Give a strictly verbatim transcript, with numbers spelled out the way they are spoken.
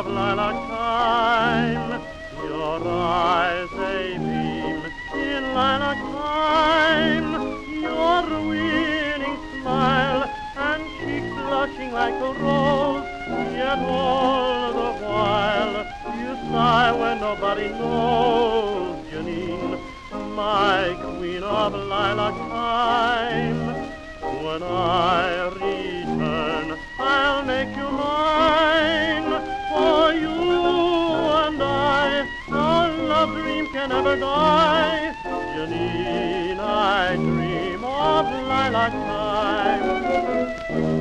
of lilac time. Your eyes, they beam in lilac time. Your winning smile and cheeks blushing like a rose. Yet all the while you sigh when nobody knows. Janine, my queen of lilac time. When I return, I'll make you mine. For you and I, our love dream can never die. Janine, I dream of lilac time.